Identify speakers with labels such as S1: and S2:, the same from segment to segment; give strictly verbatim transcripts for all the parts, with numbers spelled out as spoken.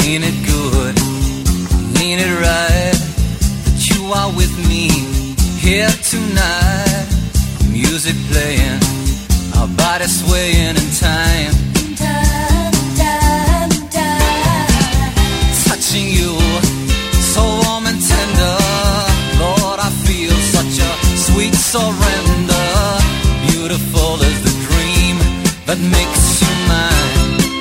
S1: Ain't it good? Ain't it right that you are with me here tonight? Music playing, our bodies swaying in time. Time, time, time. Touching you, so warm and tender. Lord, I feel such a sweet surrender. Beautiful as the dream that makes you mine.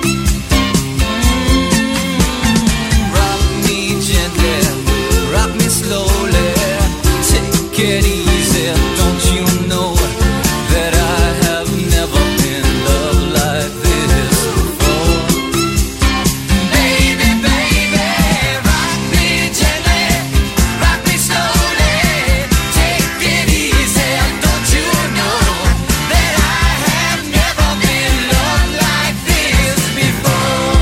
S1: Slowly, take it easy. Don't you know that I have never been loved like this before? Baby, baby, rock me gently, rock me slowly, take it easy. Don't you know that I have never been loved like this before?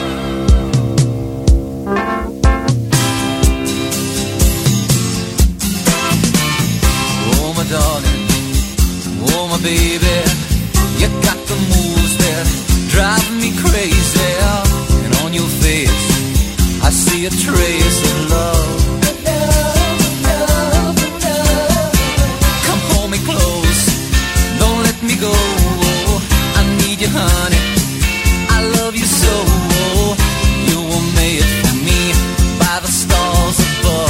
S1: Darling, oh my baby, you got the moves that drive me crazy. And on your face, I see a trace of love. Love, love. Come hold me close, don't let me go. I need you, honey, I love you so. You were made for me by the stars above.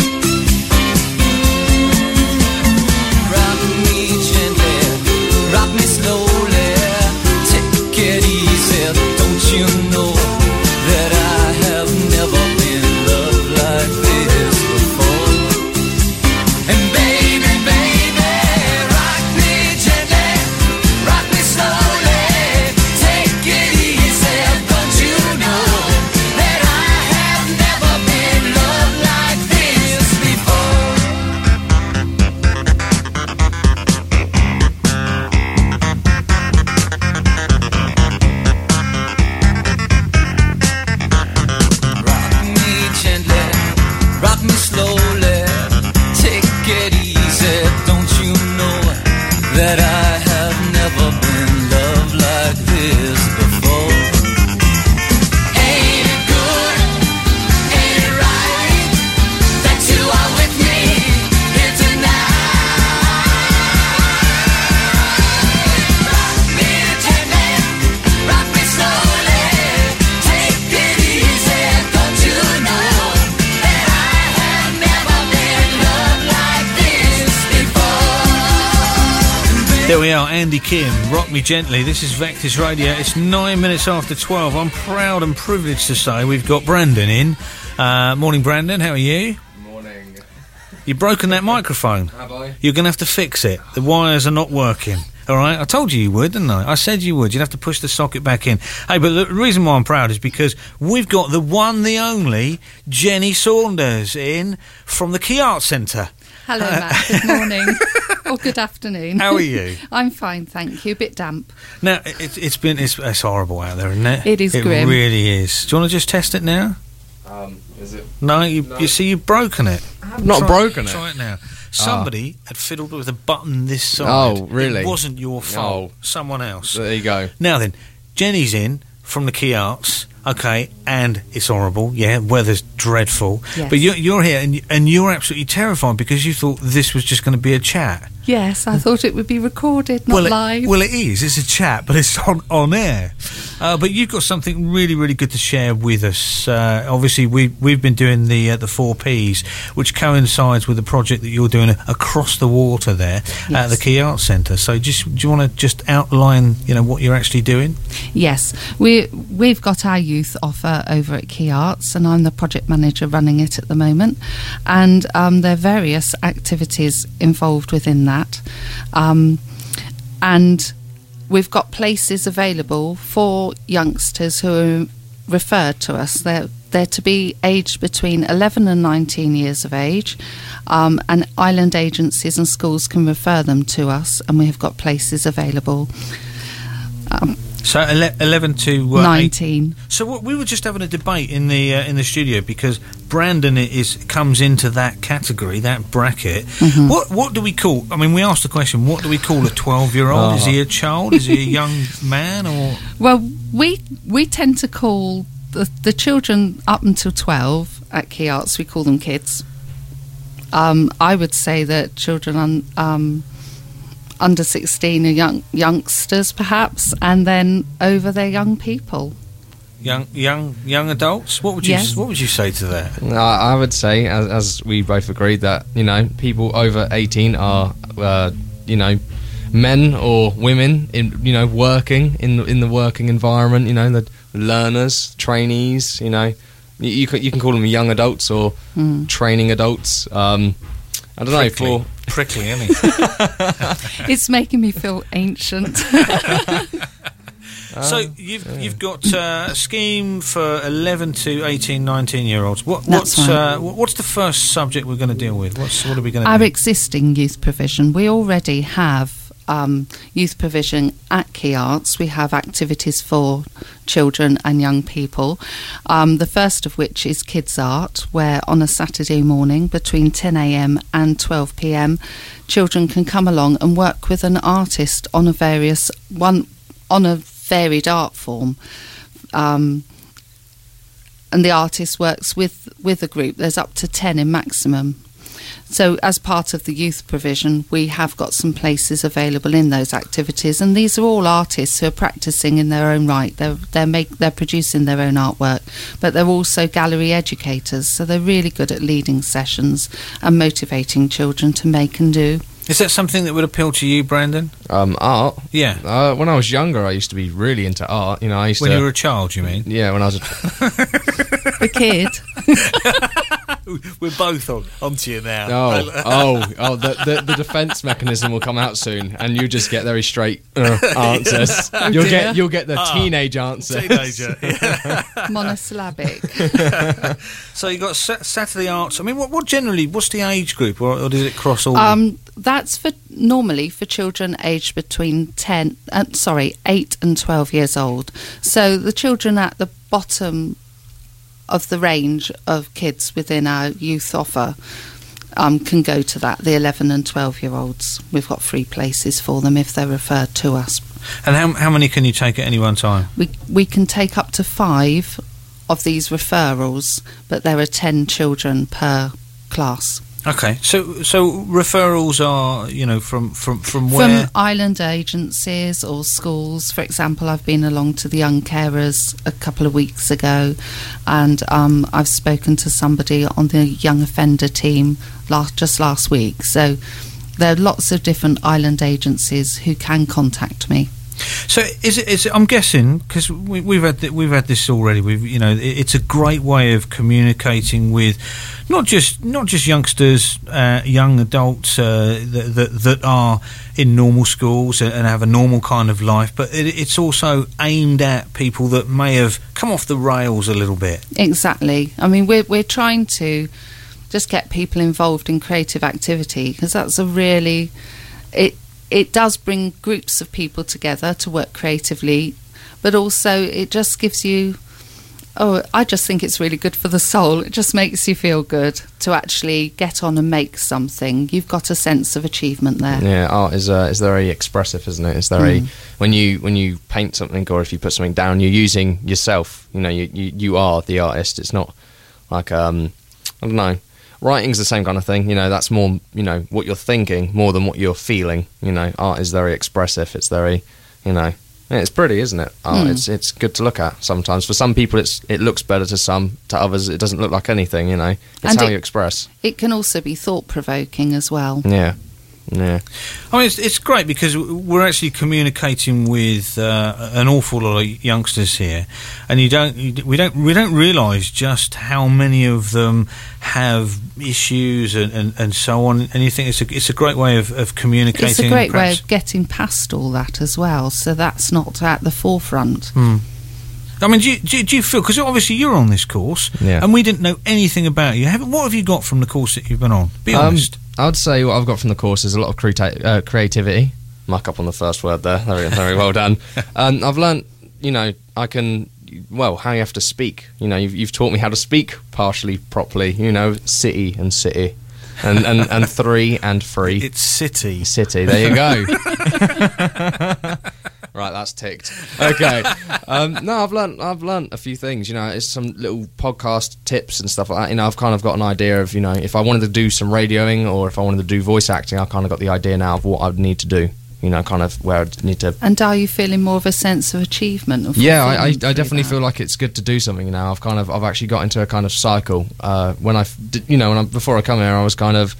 S1: Rock me slowly, take it easy. Don't you know that I have never been loved like this before? And baby, baby, rock me gently, rock me slowly, take it easy. Don't you know that I have never been loved like this before? Rock me slowly, take it easy. Don't you know that I have never been loved like this before? Ain't it good? Ain't it right that you are with me here tonight? Rock me gently, rock me slowly, take it easy. Don't you know?
S2: There we are, Andy Kim, Rock Me Gently. This is Vectis Radio. It's nine minutes after twelve. I'm proud and privileged to say we've got Brandon in. Uh, morning, Brandon. How are you?
S3: Morning.
S2: You've broken that microphone.
S3: Have I?
S2: You're going to have to fix it. The wires are not working. All right? I told you you would, didn't I? I said you would. You'd have to push the socket back in. Hey, but the reason why I'm proud is because we've got the one, the only, Jenny Saunders in from the Key Arts Centre.
S4: Hello, Matt. Good morning. Or good afternoon.
S2: How are you?
S4: I'm fine, thank you. A bit damp.
S2: Now, it, it's been it's, it's horrible out there, isn't it?
S4: It is
S2: it
S4: grim.
S2: It really is. Do you want to just test it now?
S3: Um, is it?
S2: No, you,
S3: No.
S2: you see, you've broken it.
S3: I've not
S2: try,
S3: broken it.
S2: Try it now. Somebody had fiddled with a button this side.
S3: Oh, really?
S2: It wasn't your fault.
S3: Oh.
S2: Someone else.
S3: There you go.
S2: Now then, Jenny's in from the Key Arts. Okay, and it's horrible. Yeah, weather's dreadful.
S4: Yes.
S2: But you're, you're here, and, you, and you're absolutely terrified because you thought this was just going to be a chat.
S4: Yes, I thought it would be recorded, not
S2: well, it,
S4: live.
S2: Well, it is. It's a chat, but it's on, on air. Uh, but you've got something really, really good to share with us. Uh, obviously, we, we've been doing the uh, the four Ps, which coincides with the project that you're doing across the water there
S4: yes.
S2: at the Key Arts Centre. So just, do you want to just outline, you know, what you're actually doing?
S4: Yes, we, we've got our youth offer over at Key Arts, and I'm the project manager running it at the moment. And um, there are various activities involved within that. Um, and we've got places available for youngsters who are referred to us. They're, they're to be aged between eleven and nineteen years of age, um, and island agencies and schools can refer them to us, and we have got places available. Um,
S2: So ele- eleven to uh,
S4: nineteen.
S2: Eight. So what, we were just having a debate in the uh, in the studio because Brandon is comes into that category, that bracket. Mm-hmm. What what do we call? I mean, we asked the question: what do we call a twelve-year-old?
S3: Oh.
S2: Is he a child? Is he a young man? Or
S4: Well, we we tend to call the, the children up until twelve at Key Arts, we call them kids. Um, I would say that children un, um, under sixteen are young youngsters, perhaps, and then over they're young people.
S2: Young, young, young adults. What would you
S4: Yes.
S2: What would you say to that?
S3: Uh, I would say, as, as we both agreed, that you know people over eighteen are, uh, you know, men or women in you know working in the, in the working environment. You know, the learners, trainees. You know, you, you can you can call them young adults or
S4: Mm.
S3: training adults. Um, I don't
S2: Prickly,
S3: know. For
S2: prickly, isn't he?
S4: It's making me feel ancient.
S2: So you've you've got uh, a scheme for eleven to eighteen, nineteen year olds. What,
S4: That's
S2: what's
S4: right.
S2: uh, what's the first subject we're going to deal with? What's what are we going to
S4: Our
S2: do?
S4: existing youth provision, we already have um, youth provision at Key Arts. We have activities for children and young people. Um, the first of which is Kids Art, where on a Saturday morning between ten a m and twelve p m, children can come along and work with an artist on a various one on a varied art form. Um, and the artist works with, with a group. There's up to ten in maximum. So as part of the youth provision, we have got some places available in those activities, and these are all artists who are practicing in their own right. They're they're make they're producing their own artwork, but they're also gallery educators, so they're really good at leading sessions and motivating children to make and do.
S2: Is that something that would appeal to you, Brandon?
S3: um, art.
S2: Yeah.
S3: Uh, when I was younger, I used to be really into art. You know, I used
S2: When
S3: to.
S2: you were a child, you mean?
S3: yeah, when I was a
S4: The kid.
S2: We're both on onto you now.
S3: Oh, oh, oh! The, the the defence mechanism will come out soon, and you just get very straight uh, answers. you'll
S4: dear.
S3: get you'll get the
S2: Oh,
S3: teenage answers.
S2: Teenager. Yeah.
S4: Monosyllabic.
S2: So you got sa- Saturday Arts. I mean, what, what generally? What's the age group, or, or does it cross all?
S4: Um, that's for normally for children aged between ten, uh, sorry, eight and twelve years old. So the children at the bottom of the range of kids within our youth offer um, can go to that. The eleven and twelve year olds, we've got free places for them if they're referred to us.
S2: and how how many can you take at any one time?
S4: We we can take up to five of these referrals, but there are ten children per class.
S2: Okay, so so referrals are you know from from from where?
S4: From island agencies or schools. For example, I've been along to the Young Carers a couple of weeks ago, and um, I've spoken to somebody on the Young Offender team last, just last week. So there are lots of different island agencies who can contact me.
S2: So is it? Is it I'm guessing because we, we've had th- we've had this already. We've you know it, it's a great way of communicating with not just not just youngsters, uh, young adults uh, that, that that are in normal schools and have a normal kind of life, but it, it's also aimed at people that may have come off the rails a little bit.
S4: Exactly. I mean, we're we're trying to just get people involved in creative activity, because that's a really it. It does bring groups of people together to work creatively, but also it just gives you, oh, I just think it's really good for the soul. It just makes you feel good to actually get on and make something. You've got a sense of achievement there.
S3: Yeah, art is uh, is very expressive, isn't it? It's very
S4: Mm.
S3: when you when you paint something or if you put something down, you're using yourself. You know, you you, you are the artist. It's not like um, I don't know. Writing's the same kind of thing, you know, that's more, you know, what you're thinking more than what you're feeling, you know. Art is very expressive, it's very, you know, it's pretty, isn't it? Art,
S4: Mm.
S3: it's it's good to look at sometimes. For some people it's it looks better, to some, to others it doesn't look like anything, you know. It's
S4: And
S3: how
S4: it-
S3: you express.
S4: It can also be thought-provoking as well.
S3: Yeah, yeah.
S2: I mean, it's, it's great because we're actually communicating with uh, an awful lot of youngsters here, and you don't, you, we don't, we don't realise just how many of them have issues and, and, and so on. And you think it's a, it's a great way of, of communicating.
S4: It's a great way
S2: perhaps-
S4: of getting past all that as well, so that's not at the forefront.
S2: Hmm. I mean, do you, do you, do you feel, because obviously you're on this course,
S3: Yeah.
S2: and we didn't know anything about you. Have, what have you got from the course that you've been on? Be
S3: Um,
S2: honest.
S3: I would say what I've got from the course is a lot of creati- uh, creativity. Muck up on the first word there. Very, very well done. Um, I've learnt, you know, I can, well, how you have to speak. You know, you've, you've taught me how to speak partially properly. You know, city and city, and and, and three and free.
S2: It's city.
S3: City. There you go. Right, that's ticked. Okay. Um, no, I've learnt, I've learnt a few things, you know, it's some little podcast tips and stuff like that. You know, I've kind of got an idea of, you know, if I wanted to do some radioing or if I wanted to do voice acting, I kind of got the idea now of what I'd need to do. You know, kind of where I'd need to...
S4: And are you feeling more of a sense of achievement? Of
S3: yeah, I, I, I definitely
S4: that?
S3: feel like it's good to do something now. I've kind of, I've actually got into a kind of cycle. Uh, when I, did, you know, when I, before I come here, I was kind of,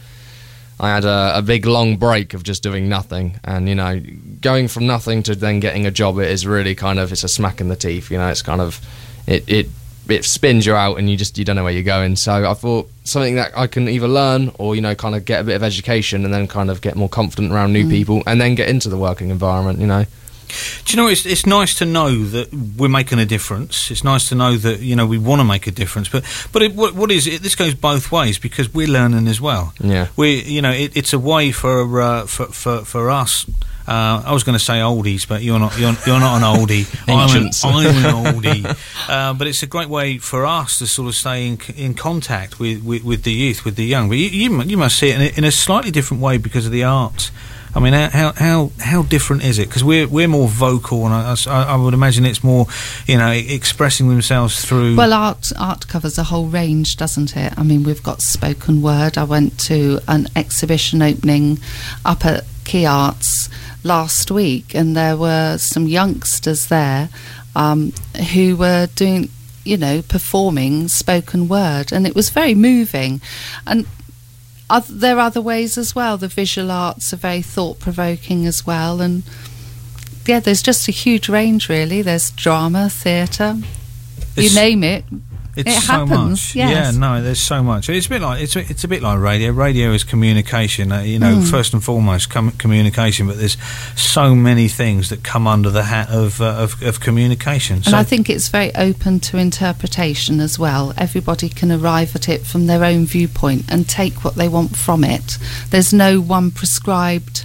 S3: I had a, a big long break of just doing nothing, and you know, going from nothing to then getting a job, it is really kind of, it's a smack in the teeth. You know, it's kind of, it, it, it spins you out, and you just, you don't know where you're going. So I thought something that I can either learn or, you know, kind of get a bit of education and then kind of get more confident around new mm. people and then get into the working environment, you know.
S2: Do you know, it's it's nice to know that we're making a difference. It's nice to know that, you know, we want to make a difference. But but it, what, what is it? This goes both ways because we're learning as well.
S3: Yeah.
S2: We, you know, it, it's a way for uh, for, for for us. Uh, I was going to say oldies, but you're not. You're, you're not an oldie. I'm, an, I'm an oldie. Uh, but it's a great way for us to sort of stay in, in contact with, with, with the youth, with the young. But you you, you must see it in a, in a slightly different way because of the arts. I mean, how how how different is it? Because we're we're more vocal, and I, I, I would imagine it's more, you know, expressing themselves through.
S4: Well, art art covers a whole range, doesn't it? I mean, we've got spoken word. I went to an exhibition opening up at Key Arts last week, and there were some youngsters there um, who were doing, you know, performing spoken word, and it was very moving. And Other, there are other ways as well. The visual arts are very thought-provoking as well, and yeah, there's just a huge range really. There's drama, theatre, you name it.
S2: It's
S4: it
S2: so
S4: happens.
S2: much.
S4: Yes.
S2: Yeah, no, there's so much. It's a bit like it's a, it's a bit like radio. Radio is communication. Uh, you know, mm. first and foremost, com- communication. But there's so many things that come under the hat of uh, of, of communication.
S4: And
S2: so
S4: I think it's very open to interpretation as well. Everybody can arrive at it from their own viewpoint and take what they want from it. There's no one prescribed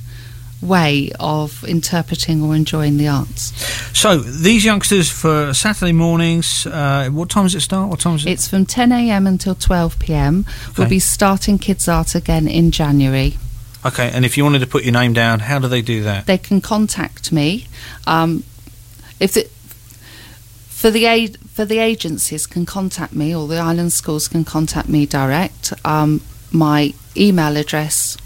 S4: way of interpreting or enjoying the arts.
S2: So these youngsters for Saturday mornings, uh, what time does it start? What time is it?
S4: It's from ten a.m. until twelve p.m.
S2: Okay.
S4: We'll be starting Kids Art again in January.
S2: Okay, and if you wanted to put your name down, how do they do that?
S4: They can contact me. Um, if it, for the aid, for the agencies can contact me, or the island schools can contact me direct. Um, my email address.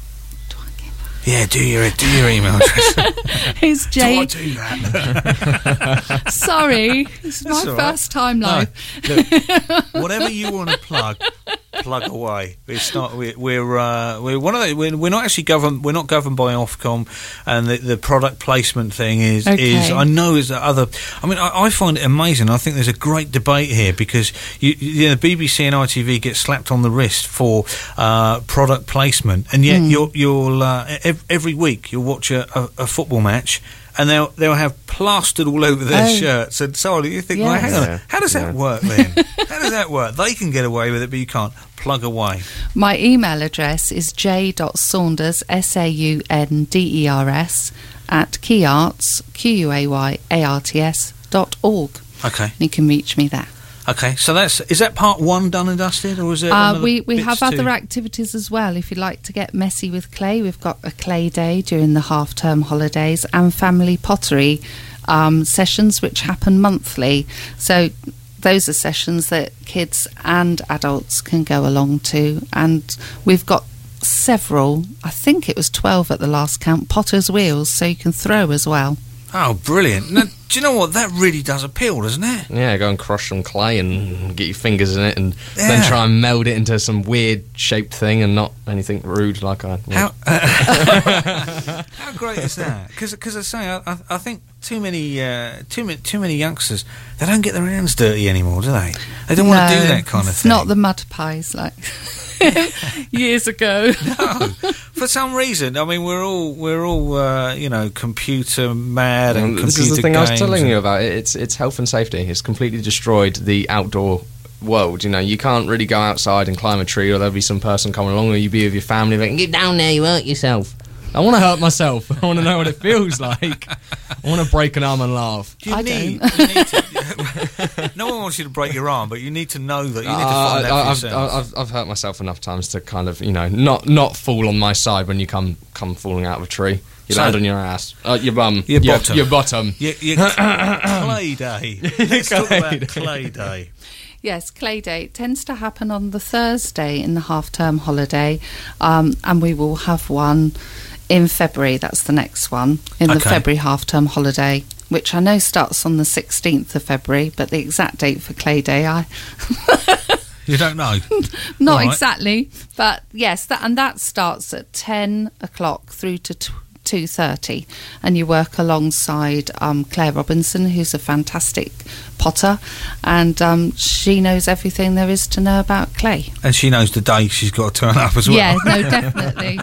S2: Yeah, do your do your email address.
S4: It's J.
S2: Do I do that?
S4: Sorry, this is
S2: That's
S4: my
S2: all right.
S4: first time live.
S2: No, look, whatever you want to plug, plug away. It's not. We're we're, uh, we're one of the, we're, we're not actually governed. We're not governed by Ofcom, and the, the product placement thing is
S4: Okay.
S2: is. I know is that other. I mean, I, I find it amazing. I think there's a great debate here because you, you know, the B B C and I T V get slapped on the wrist for uh, product placement, and yet
S4: Mm.
S2: you'll you'll uh, ev- every week you'll watch a, a, a football match. And they'll they'll have plastered all over their
S4: Oh.
S2: shirts and so on. You think, well,
S4: Yes.
S2: hang on,
S3: Yeah.
S2: how does that
S3: Yeah.
S2: work then? How does that work? They can get away with it, but you can't. Plug away.
S4: My email address is j.saunders, S A U N D E R S, at keyarts, Q U A Y A R T S, dot org.
S2: Okay,
S4: You can reach me there.
S2: okay. So that's is that part one done and dusted, or is it?
S4: Uh,
S2: another
S4: we we
S2: bits
S4: have
S2: to-
S4: other activities as well. If you'd like to get messy with clay, we've got a clay day during the half-term holidays and family pottery um, sessions, which happen monthly. So those are sessions that kids and adults can go along to, and we've got several. I think it was twelve at the last count. Potter's wheels, so you can throw as well.
S2: Oh, brilliant! Now, do you know what? That really does appeal, doesn't it?
S3: Yeah, go and crush some clay and get your fingers in it and
S2: Yeah.
S3: then try and meld it into some weird shaped thing and not anything rude like I... Yeah.
S2: How how great is that? Because I say, I, I, I think too many uh, too many too many youngsters, they don't get their hands dirty anymore, do they? They don't want to
S4: No,
S2: do that kind of
S4: it's
S2: thing.
S4: not the mud pies like years ago.
S2: No, for some reason. I mean, we're all we're all uh, you know, computer mad and
S3: Well,
S2: computer
S3: this is the thing I was
S2: games
S3: telling
S2: and-
S3: you about. It. It's it's health and safety. It's completely destroyed the outdoor world. You know, you can't really go outside and climb a tree, or there'll be some person coming along, or you be with your family, like, get down there, you hurt yourself. I want to hurt myself. I want to know what it feels like. I want to break an arm and laugh.
S2: You
S4: I
S2: need,
S4: don't.
S2: you need to, no one wants you to break your arm, but you need to know that. You need to find
S3: Uh,
S2: out for
S3: I've,
S2: yourself.
S3: I've, I've hurt myself enough times to kind of, you know, not not fall on my side when you come come falling out of a tree. You
S2: So-
S3: land on your ass. Uh, your bum.
S2: Your bottom.
S3: Your bottom.
S2: Yeah, yeah, Clay Day. Let's talk
S3: Clay
S2: about
S3: Day.
S2: Clay Day.
S4: Yes, Clay Day tends to happen on the Thursday in the half-term holiday, um, and we will have one in February. That's the next one, in the
S2: Okay.
S4: February half-term holiday, which I know starts on the sixteenth of February, but the exact date for Clay Day, I
S2: You don't know?
S4: not
S2: Right.
S4: exactly. But yes, that and that starts at ten o'clock through to t- two thirty, and you work alongside um, Claire Robinson, who's a fantastic potter, and um, she knows everything there is to know about clay.
S2: And she knows the day she's got to turn up as well.
S4: Yeah, no, definitely.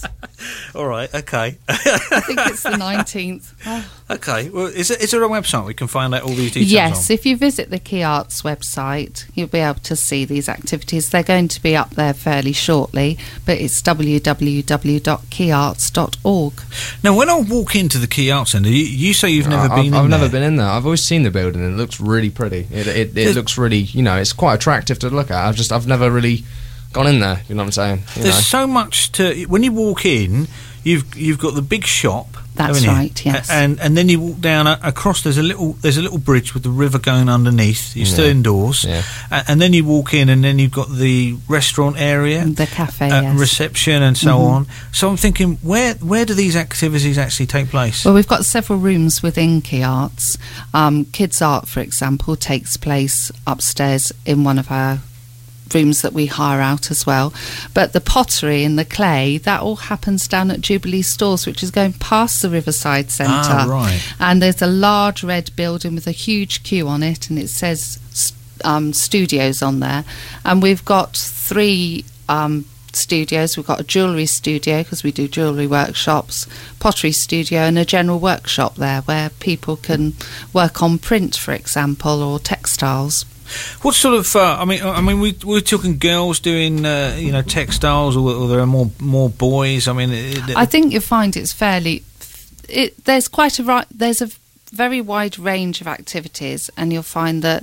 S2: All right, okay.
S4: I think it's the nineteenth. Oh.
S2: Okay, well, is, it, is there a website we can find out all these details
S4: Yes,
S2: on?
S4: if you visit the Key Arts website, you'll be able to see these activities. They're going to be up there fairly shortly, but it's w w w dot key arts dot org.
S2: Now, when I walk into the Key Arts Centre, you, you say you've never
S3: I've,
S2: been in
S3: I've
S2: there.
S3: never been in there. I've always seen the building and it looks really pretty. It, it, it
S2: There's-
S3: looks really, you know, it's quite attractive to look at. I've just, I've never really gone in there, you know what I'm saying? You
S2: There's
S3: know.
S2: so much to... When you walk in, you've you've got the big shop.
S4: That's
S2: haven't you?
S4: right, yes.
S2: A- And and then you walk down a, across. There's a little there's a little bridge with the river going underneath. You're still
S3: Yeah.
S2: indoors.
S3: Yeah.
S2: A- and then you walk in, and then you've got the restaurant area,
S4: The cafe,
S2: uh,
S4: yes.
S2: reception, and so
S4: Mhm.
S2: on. So I'm thinking, where where do these activities actually take place?
S4: Well, we've got several rooms within Key Arts. Um, Kids Art, for example, takes place upstairs in one of our rooms that we hire out as well. But the pottery and the clay, that all happens down at Jubilee Stores, which is going past the Riverside Centre.
S2: Ah, right.
S4: And there's a large red building with a huge queue on it, and it says um, studios on there. And we've got three um, studios. We've got a jewellery studio, because we do jewellery workshops, pottery studio, and a general workshop there where people can work on print, for example, or textiles.
S2: What sort of? Uh, I mean, I mean, we we're talking girls doing, uh, you know, textiles, or, or there are more more boys. I mean, it, it,
S4: I think you find it's fairly. It, there's quite a ri- there's a very wide range of activities, and you'll find that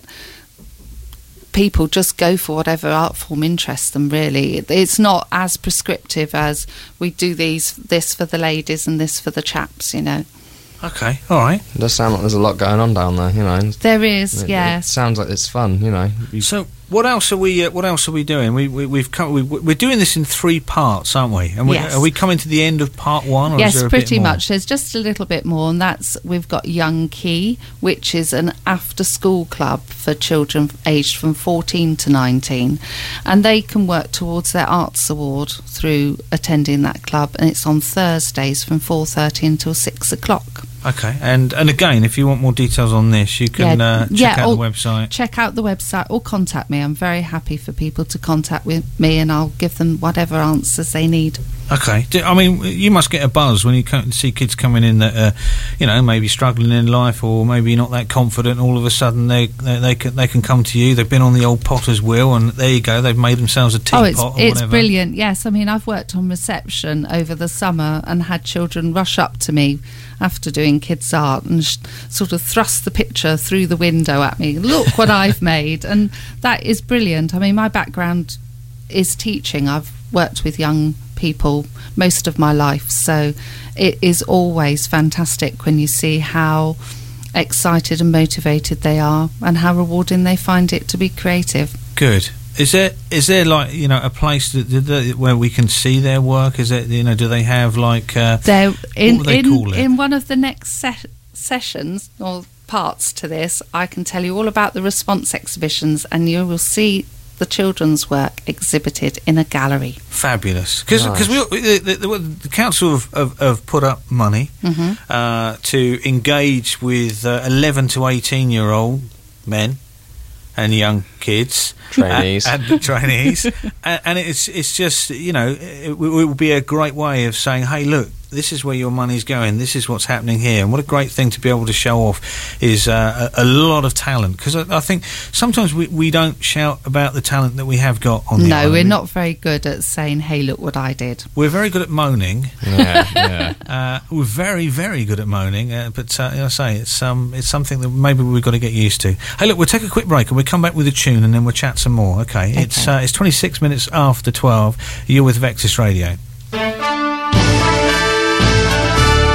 S4: people just go for whatever art form interests them. Really, It- it's not as prescriptive as we do these this for the ladies and this for the chaps. You know,
S2: okay, all right.
S3: It does sound like there's a lot going on down there, you know. and
S4: there is,
S3: it,
S4: yes.
S3: It sounds like it's fun, you know. You-
S2: So, what else are we? Uh, what else are we doing? We, we we've come, we, we're doing this in three parts, aren't we? And we,
S4: Yes.
S2: are we coming to the end of part one? Or is
S4: Yes,
S2: there a
S4: pretty
S2: bit more?
S4: much. There's just a little bit more, and that's we've got Young Key, which is an after-school club for children aged from fourteen to nineteen, and they can work towards their arts award through attending that club, and it's on Thursdays from four thirty until six o'clock.
S2: Okay, and and again, if you want more details on this, you can
S4: Yeah,
S2: uh, check
S4: yeah,
S2: out
S4: or-
S2: the website.
S4: Check out the website or contact me. I'm very happy for people to contact with me, and I'll give them whatever answers they need.
S2: Okay, Do- I mean, you must get a buzz when you come, see kids coming in that, uh, you know, maybe struggling in life or maybe not that confident. All of a sudden, they they, they can they can come to you. They've been on the old potter's wheel, and there you go. They've made themselves a teapot.
S4: Oh, it's
S2: or
S4: it's
S2: whatever.
S4: brilliant. Yes, I mean, I've worked on reception over the summer and had children rush up to me after doing kids art and sh- sort of thrust the picture through the window at me. Look what I've made, and that is brilliant. I mean, my background is teaching. I've worked with young people most of my life, so it is always fantastic when you see how excited and motivated they are and how rewarding they find it to be creative.
S2: Good. Is there is there like, you know, a place that, that, where we can see their work? Is it, you know, do they have like uh,
S4: They're in
S2: what do they
S4: in,
S2: call it?
S4: in one of the next se- sessions or parts to this, I can tell you all about the response exhibitions, and you will see the children's work exhibited in a gallery.
S2: Fabulous, because
S3: Nice.
S2: we the, the, the, the council have, have, have put up money
S4: Mhm.
S2: uh, to engage with uh, eleven to eighteen year old men and young kids,
S3: Trainees.
S2: and, and trainees, and, and it's it's just, you know, it, it will be a great way of saying, hey, look, this is where your money's going, this is what's happening here. And what a great thing to be able to show off is uh, a, a lot of talent, because I, I think sometimes we, we don't shout about the talent that we have got on the
S4: No,
S2: island.
S4: we're not very good at saying, hey, look what I did.
S2: We're very good at moaning.
S3: yeah, yeah.
S2: Uh, we're very, very good at moaning, uh, but uh, I say it's um, it's something that maybe we've got to get used to. Hey, look, we'll take a quick break and we'll come back with a tune and then we'll chat some more. Okay, okay. It's uh, it's twenty-six minutes after twelve. You're with Vexus Radio.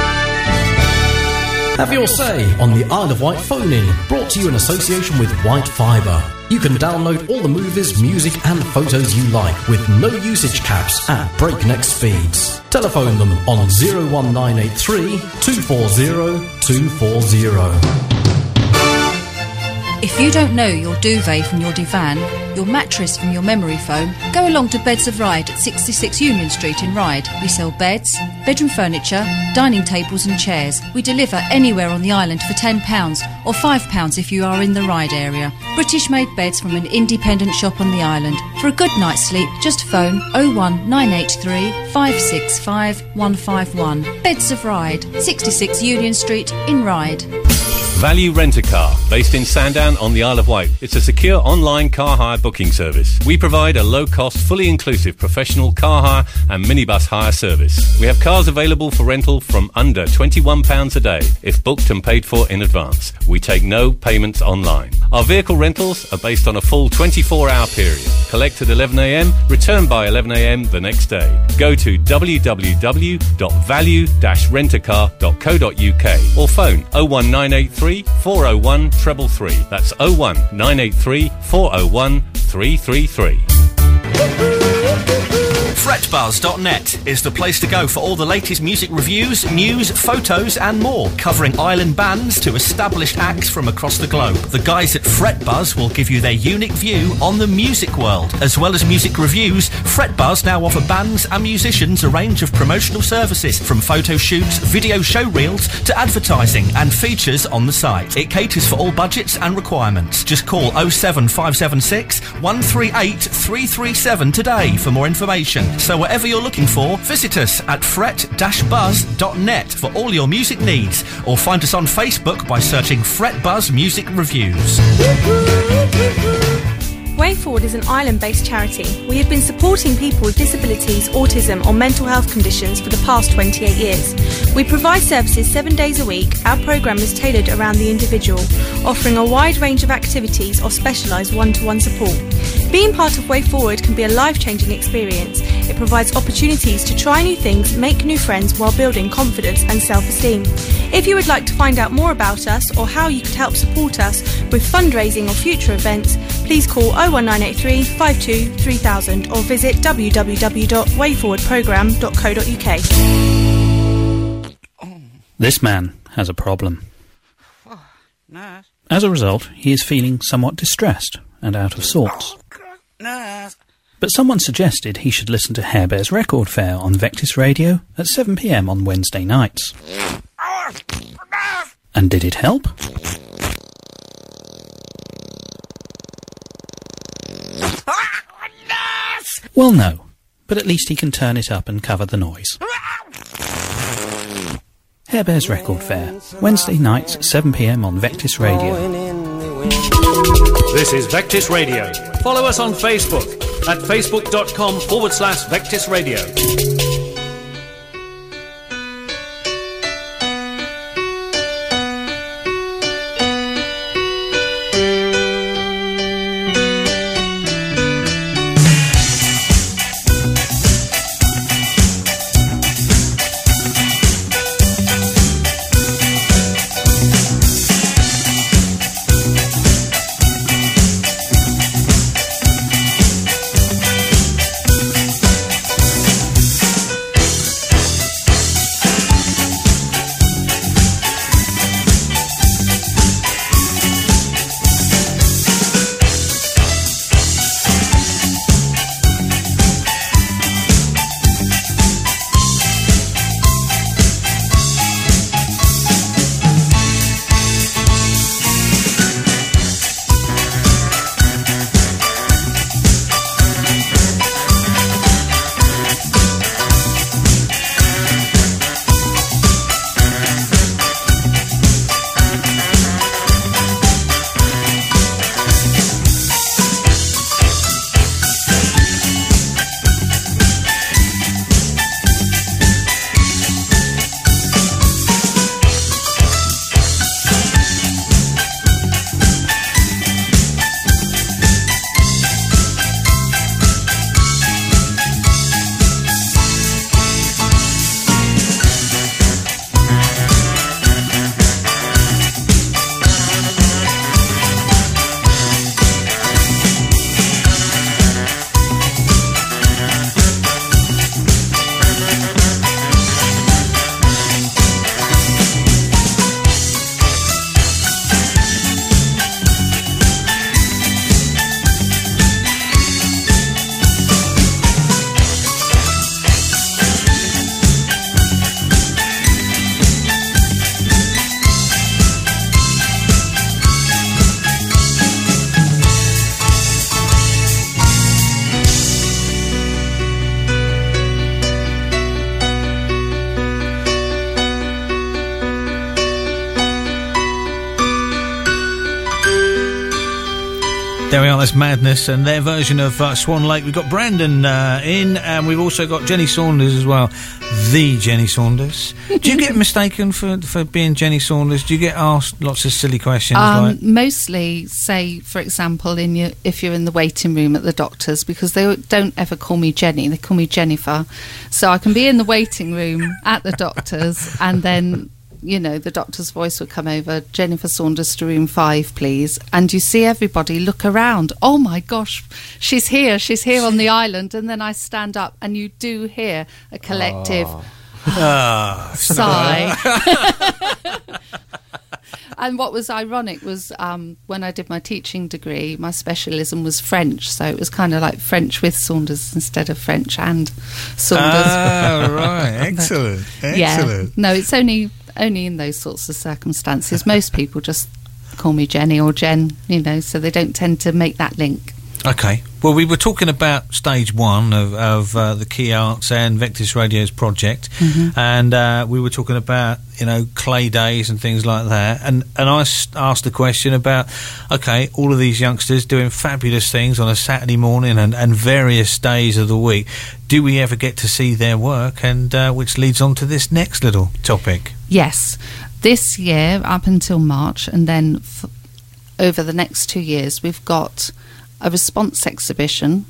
S5: Have your say on the Isle of Wight phone-in, brought to you in association with White Fibre. You can download all the movies, music and photos you like with no usage caps at breakneck speeds. Telephone them on oh one nine eight three, two four zero, two four zero.
S6: If you don't know your duvet from your divan, your mattress from your memory foam, go along to Beds of Ryde at sixty-six Union Street in Ryde. We sell beds, bedroom furniture, dining tables and chairs. We deliver anywhere on the island for ten pounds or five pounds if you are in the Ryde area. British-made beds from an independent shop on the island. For a good night's sleep, just phone oh one nine eight three, five six five, one five one. Beds of Ryde, sixty-six Union Street in Ryde.
S7: Value Rent-A-Car, based in Sandown on the Isle of Wight. It's a secure online car hire booking service. We provide a low-cost, fully inclusive professional car hire and minibus hire service. We have cars available for rental from under twenty-one pounds a day, if booked and paid for in advance. We take no payments online. Our vehicle rentals are based on a full twenty-four hour period. Collect at eleven a m, return by eleven a m the next day. Go to w w w dot value dash rent a car dot co dot u k or phone oh one nine eight three, four oh one, three three three. That's oh one nine eight three, four oh one, three three three.
S8: fretbuzz dot net is the place to go for all the latest music reviews, news, photos and more, covering island bands to established acts from across the globe. The guys at Fretbuzz will give you their unique view on the music world. As well as music reviews, Fretbuzz now offer bands and musicians a range of promotional services, from photo shoots, video show reels to advertising and features on the site. It caters for all budgets and requirements. Just call oh seven five seven six, one three eight, three three seven today for more information. So whatever you're looking for, visit us at fret dash buzz dot net for all your music needs, or find us on Facebook by searching Fretbuzz Music Reviews.
S9: Way Forward is an island-based charity. We have been supporting people with disabilities, autism or mental health conditions for the past twenty-eight years. We provide services seven days a week. Our programme is tailored around the individual, offering a wide range of activities or specialised one-to-one support. Being part of Way Forward can be a life-changing experience. It provides opportunities to try new things, make new friends while building confidence and self-esteem. If you would like to find out more about us or how you could help support us with fundraising or future events, please call oh one nine eight three, five two, three thousand or visit w w w dot way forward programme dot co dot u k.
S10: This man has a problem. As a result, he is feeling somewhat distressed and out of sorts. But someone suggested he should listen to Harebear's Record Fair on Vectis Radio at seven p m on Wednesday nights. And did it help? Well, no, but at least he can turn it up and cover the noise. Harebear's Record Fair, Wednesday nights at seven p m on Vectis Radio.
S11: This is Vectis Radio. Follow us on Facebook at facebook.com forward slash Vectis Radio.
S2: There we are, that's Madness and their version of uh, Swan Lake. We've got Brandon uh, in, and we've also got Jenny Saunders as well. The Jenny Saunders. Do you get mistaken for, for being Jenny Saunders? Do you get asked lots of silly questions?
S4: Um,
S2: like
S4: mostly, say, for example, in your, if you're in the waiting room at the doctor's, because they don't ever call me Jenny, they call me Jennifer. So I can be in the waiting room at the doctor's, and then, you know, the doctor's voice would come over, Jennifer Saunders to room five, please. And you see everybody look around. Oh, my gosh, she's here. She's here on the island. And then I stand up and you do hear a collective
S2: oh.
S4: sigh. And what was ironic was um, when I did my teaching degree, my specialism was French. So it was kind of like French with Saunders instead of French and Saunders.
S2: Oh, right. Excellent.
S4: But,
S2: Excellent.
S4: Yeah. No, it's only... only in those sorts of circumstances. Most people just call me Jenny or Jen, you know, so they don't tend to make that link.
S2: Okay. Well, we were talking about stage one of, of uh, the Key Arts and Vectis Radio's project,
S4: mm-hmm.
S2: and uh, we were talking about, you know, clay days and things like that, and, and I s- asked the question about, okay, all of these youngsters doing fabulous things on a Saturday morning and, and various days of the week. Do we ever get to see their work? And uh, which leads on to this next little topic.
S4: Yes. This year, up until March, and then f- over the next two years, we've got a response exhibition,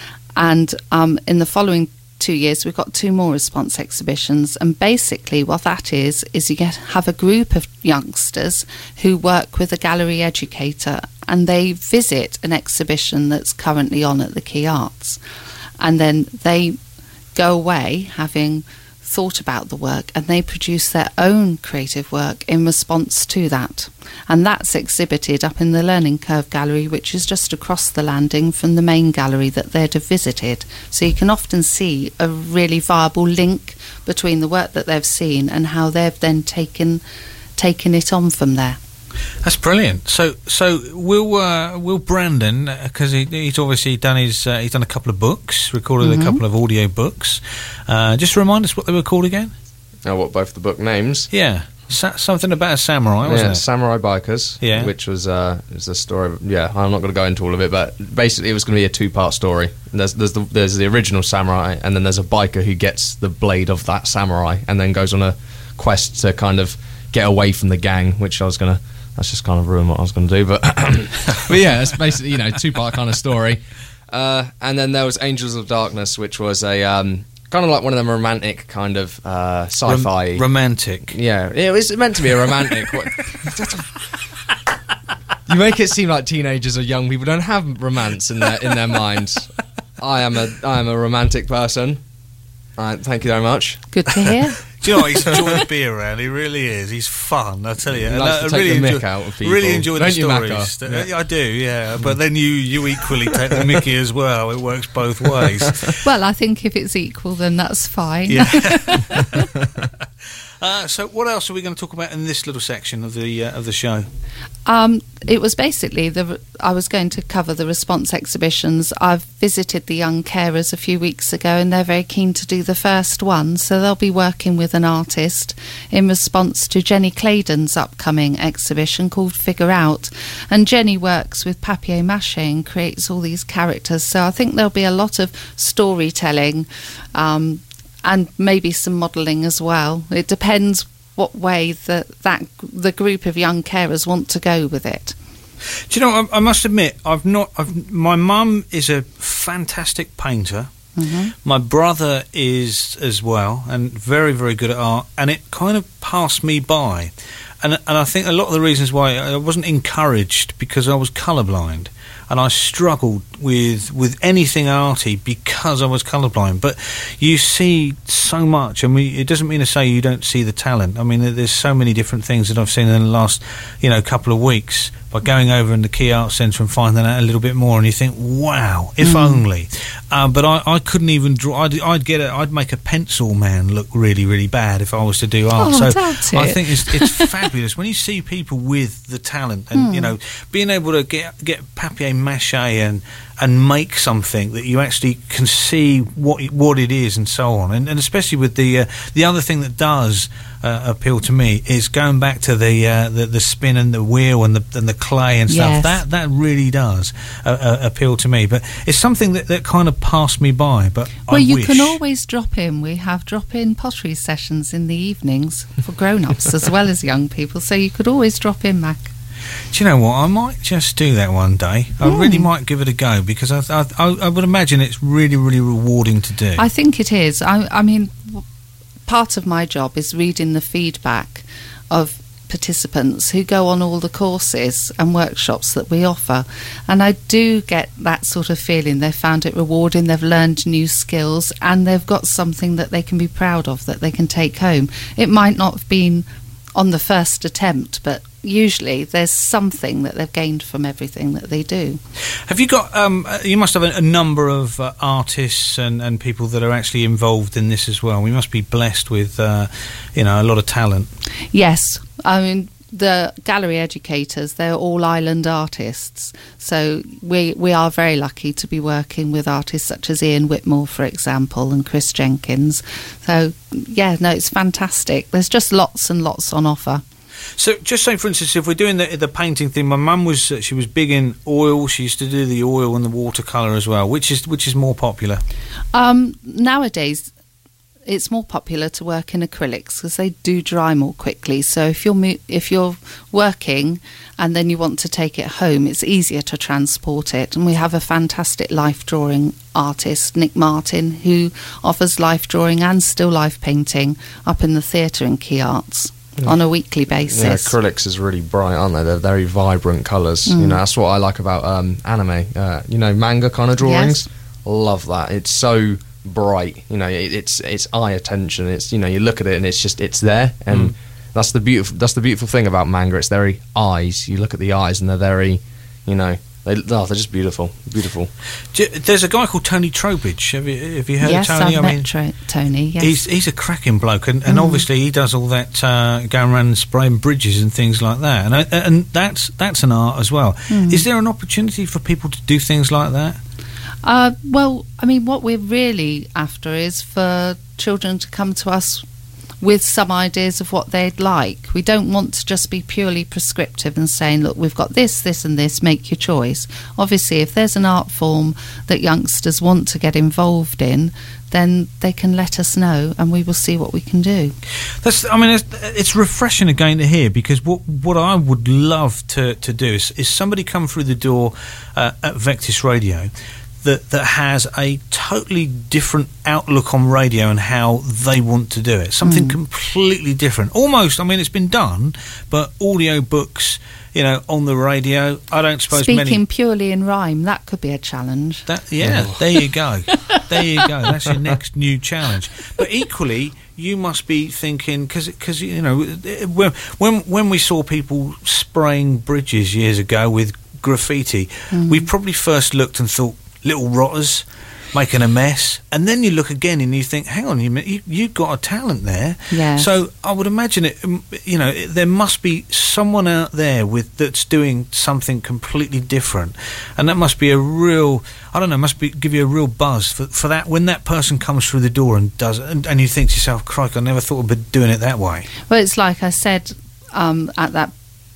S4: and um, in the following two years we've got two more response exhibitions. And basically what that is is you get have a group of youngsters who work with a gallery educator, and they visit an exhibition that's currently on at the Key Arts, and then they go away having thought about the work, and they produce their own creative work in response to that. And that's exhibited up in the Learning Curve Gallery, which is just across the landing from the main gallery that they'd have visited. So you can often see a really viable link between the work that they've seen and how they've then taken taken it on from there.
S2: That's brilliant. So, so will uh, will Brandon, because uh, he, he's obviously done his uh, he's done a couple of books, recorded
S4: Mm-hmm.
S2: a couple of audio books. Uh, just remind us what they were called again.
S3: Oh, what, both the book names?
S2: Yeah, Sa- something about a samurai, wasn't
S3: Yeah,
S2: it?
S3: Samurai Bikers.
S2: Yeah.
S3: Which was uh, was a story. Of, yeah, I'm not going to go into all of it, but basically it was going to be a two-part story. There's there's the, there's the original samurai, and then there's a biker who gets the blade of that samurai, and then goes on a quest to kind of get away from the gang, which I was going to. That's just kind of ruin what I was going to do, but but yeah, it's basically, you know, two-part kind of story. Uh, and then there was Angels of Darkness, which was a um, kind of like one of them romantic kind of uh, sci-fi.
S2: Rom- romantic.
S3: Yeah, it was meant to be a romantic. You make it seem like teenagers or young people don't have romance in their in their minds. I am a I am a romantic person. All right, thank you very much.
S4: Good to hear.
S2: Do you know what? He's enjoying to be around. He really is. He's fun, I tell you.
S3: He
S2: And
S3: likes
S2: I
S3: to take
S2: really
S3: the mick
S2: enjoy,
S3: out of people.
S2: Really enjoy
S3: Don't
S2: the
S3: you,
S2: stories.
S3: Macca?
S2: That- I do, yeah. But then you, you equally take the mickey as well. It works both ways.
S4: Well, I think if it's equal, then that's fine.
S2: Yeah. uh, so, what else are we going to talk about in this little section of the uh, of the show?
S4: Um, it was basically the. I was going to cover the response exhibitions. I've visited the young carers a few weeks ago, and they're very keen to do the first one. So they'll be working with an artist in response to Jenny Claydon's upcoming exhibition called Figure Out. And Jenny works with papier-mâché and creates all these characters. So I think there'll be a lot of storytelling, um, and maybe some modelling as well. It depends what way the, that the group of young carers want to go with it.
S2: Do you know? I, I must admit, I've not. I've, my mum is a fantastic painter.
S4: Mm-hmm.
S2: My brother is as well, and very, very good at art. And it kind of passed me by, and and I think a lot of the reasons why I wasn't encouraged because I was colourblind, and I struggled with with anything arty because I was colourblind. But you see so much, I mean, it doesn't mean to say you don't see the talent. I mean, there's so many different things that I've seen in the last, you know, couple of weeks by going over in the Key Arts Centre and finding out a little bit more, and you think, wow, if
S4: Mm.
S2: only. Um, but I, I couldn't even draw. I'd, I'd get a, I'd make a pencil man look really, really bad if I was to do art.
S4: Oh,
S2: so
S4: doubt
S2: I
S4: it.
S2: think it's, it's fabulous when you see people with the talent, and
S4: Hmm.
S2: you know, being able to get get papier-mâché and and make something that you actually can see what it, what it is and so on. And, and especially with the uh, the other thing that does uh, appeal to me is going back to the, uh, the the spin and the wheel and the and the clay and stuff.
S4: Yes.
S2: That that really does uh, uh, appeal to me. But it's something that, that kind of passed me by. But
S4: well,
S2: I
S4: you
S2: wish.
S4: can always drop in. We have drop-in pottery sessions in the evenings for grown-ups as well as young people. So you could always drop in, Mac.
S2: Do you know what? I might just do that one day. I
S4: Mm.
S2: really might give it a go because I, I, I, I would imagine it's really, really rewarding to do.
S4: I think it is. I, I mean, w- part of my job is reading the feedback of participants who go on all the courses and workshops that we offer, and I do get that sort of feeling they've found it rewarding, they've learned new skills, and they've got something that they can be proud of, that they can take home. It might not have been on the first attempt, but usually there's something that they've gained from everything that they do.
S2: Have you got, um, uh, you must have a, a number of uh, artists and, and people that are actually involved in this as well. We must be blessed with, uh, you know, a lot of talent.
S4: Yes, I mean, the gallery educators, they're all island artists, so we we are very lucky to be working with artists such as Ian Whitmore, for example, and Chris Jenkins. So yeah, no, it's fantastic. There's just lots and lots on offer.
S2: So, just say, for instance, if we're doing the, the painting thing, my mum was uh, she was big in oil. She used to do the oil and the watercolour as well. Which is which is more popular?
S4: Um, nowadays, it's more popular to work in acrylics because they do dry more quickly. So if you're mo- if you're working and then you want to take it home, it's easier to transport it. And we have a fantastic life drawing artist, Nick Martin, who offers life drawing and still life painting up in the theatre in Key Arts. Yeah. On a weekly basis.
S3: Yeah, acrylics is really bright, aren't they? They're very vibrant colours. Mm. You know, that's what I like about um, anime. Uh, you know, manga kind of drawings. Yes. Love that. It's so bright. You know, it, it's it's eye attention. It's, you know, you look at it and it's just it's there, and mm. that's the beautiful that's the beautiful thing about manga. It's very eyes. You look at the eyes and they're very, you know. They, oh, they're just beautiful, beautiful.
S2: There's a guy called Tony Trowbridge. Have you, have you heard
S4: yes,
S2: of Tony?
S4: I've
S2: I
S4: met
S2: mean,
S4: Tro- Tony. Yes,
S2: he's he's a cracking bloke, and, and mm. obviously he does all that uh, going around and spraying bridges and things like that, and uh, and that's that's an art as well. Mm. Is there an opportunity for people to do things like that?
S4: Uh, well, I mean, what we're really after is for children to come to us with some ideas of what they'd like. We don't want to just be purely prescriptive and saying, look, we've got this, this and this, make your choice. Obviously, if there's an art form that youngsters want to get involved in, then they can let us know and we will see what we can do.
S2: That's, I mean, it's, it's refreshing again to hear, because what what I would love to, to do is, is somebody come through the door uh, at Vectis Radio that that has a totally different outlook on radio and how they want to do it. Something mm. completely different. Almost, I mean, it's been done, but audio books, you know, on the radio, I don't suppose
S4: Speaking
S2: many...
S4: Speaking purely in rhyme, that could be a challenge.
S2: That, yeah, oh. there you go. There you go. That's your next new challenge. But equally, you must be thinking, because, you know, when, when, when we saw people spraying bridges years ago with graffiti, mm. we probably first looked and thought, little rotters making a mess, and then you look again and you think, hang on, you you you've got a talent there.
S4: Yes.
S2: So I would imagine it. You know, it, there must be someone out there with that's doing something completely different, and that must be a real. I don't know. Must be give you a real buzz for for that when that person comes through the door and does it, and, and you think to yourself, crikey, I never thought of doing it that way.
S4: Well, it's like I said um, at that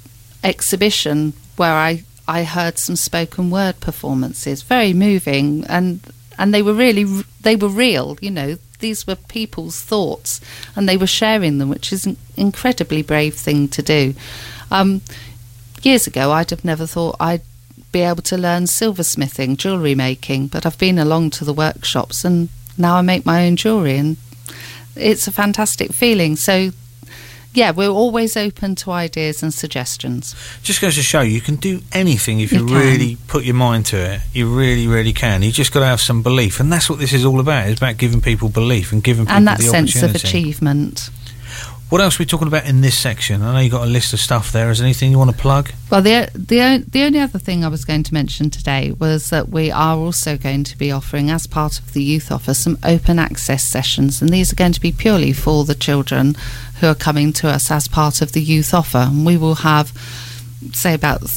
S4: exhibition where I. I heard some spoken word performances, very moving, and and they were really they were real. You know, these were people's thoughts, and they were sharing them, which is an incredibly brave thing to do. Um, years ago, I'd have never thought I'd be able to learn silversmithing, jewellery making, but I've been along to the workshops, and now I make my own jewellery, and it's a fantastic feeling. So. Yeah, we're always open to ideas and suggestions.
S2: Just goes to show you can do anything if you,
S4: you
S2: really put your mind to it. You really, really can. You just got to have some belief, and that's what this is all about. It's about giving people belief and giving people
S4: and that
S2: the
S4: sense
S2: opportunity.
S4: of achievement.
S2: What else are we talking about in this section? I know you got a list of stuff there. Is there anything you want to plug?
S4: Well, the the the only other thing I was going to mention today was that we are also going to be offering, as part of the youth offer, some open access sessions, and these are going to be purely for the children who are coming to us as part of the youth offer. And we will have, say, about